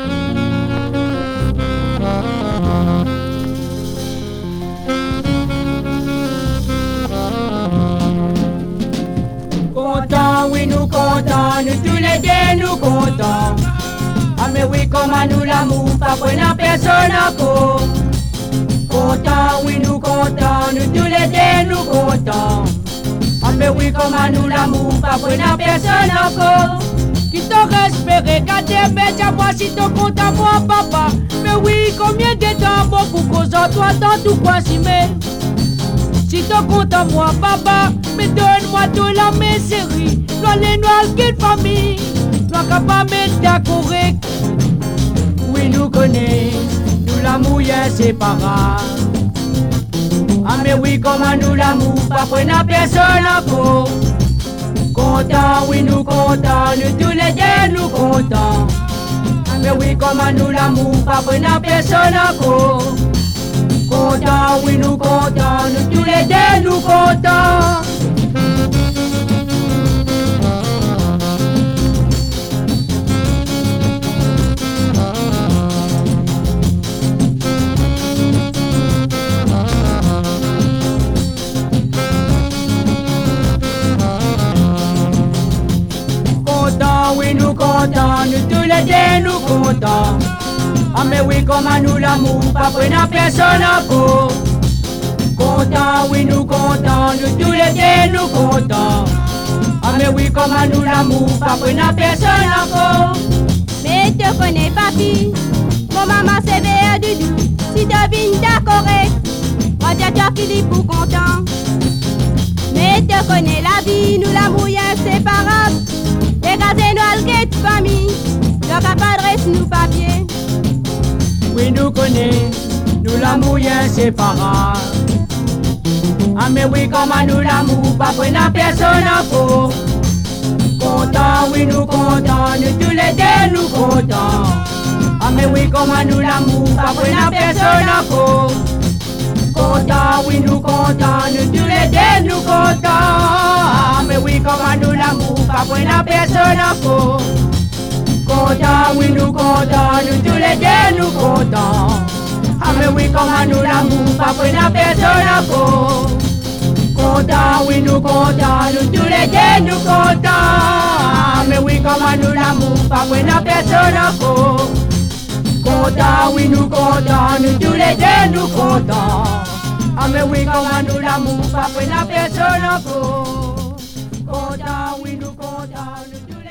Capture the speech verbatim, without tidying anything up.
Content, oui nous contents, nous tous les deux nous contents. Ah mais oui comment nous l'amour, pas prenant personne encore. Content, oui nous contents, nous tous les deux nous contents. Ah mais oui comment nous l'amour, pas prenant personne encore. Qui t'aurait espéré, gardez mais à moi si t'es content moi papa. Mais oui combien de temps bon pour cause toi tant tout quoi si mais. Si t'es content moi papa, mais donne-moi tout la mes séries. Toi les noirs quelle famille, toi capable mettre d'accord. Oui nous connaît, nous l'amour inséparable. Ah mais oui comment nous l'amour, pas prenant personne encore. Content, oui nous contents, nous tous les deux nous contents. Ah mais oui comment nous l'amour, pas prenant personne encore. Content, oui nous contents, nous tous les deux nous contents. Content, oui nous contents, nous tous les deux nous contents. Ah mais oui comment nous l'amour, pas prenant personne encore. Content, oui nous contents, nous tous les deux nous contents. Ah mais oui comment nous l'amour, pas prenant personne encore. Mais te connais papi, mon maman c'est véa du doux. Si tu vignes d'accord, on dit toi qui dit pour content. Mais te connais la vie, nous l'amour inséparable. Et quand c'est nous alquette famille, donc à pas adresse nous papier. Oui nous connaît, nous l'amour inséparable. Ah mais oui comment nous l'amour, pas prenant personne encore. Content, oui nous contents, nous tous les deux nous contents. Ah mais oui comment nous l'amour, pas prenant personne encore. Content, oui nous contents, nous tous les deux nous contents. Ah mais oui comment nous l'amour, pas prenant personne encore. Content, oui nous contents, nous tous les deux nous contents. Ah mais oui comment nous l'amour, pas prenant personne encore. Content, oui nous contents, nous tous les deux nous contents. Ah mais oui comment nous l'amour, pas prenant personne encore. Content, oui nous contents, nous tous les deux nous contents. Ah mais oui comment nous l'amour, pas prenant personne encore. Content, oui nous contents, nous tous les deux.